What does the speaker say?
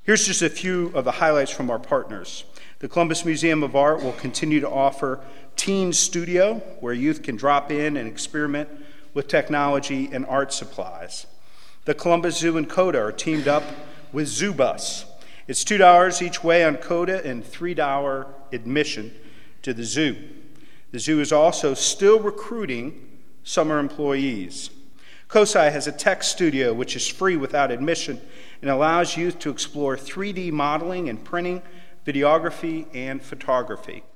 Here's just a few of the highlights from our partners. The Columbus Museum of Art will continue to offer Teen Studio, where youth can drop in and experiment with technology and art supplies. The Columbus Zoo and CODA are teamed up with Zoo Bus. It's $2 each way on CODA and $3 admission to the zoo. The zoo is also still recruiting summer employees. COSI has a tech studio which is free without admission and allows youth to explore 3D modeling and printing, videography, and photography.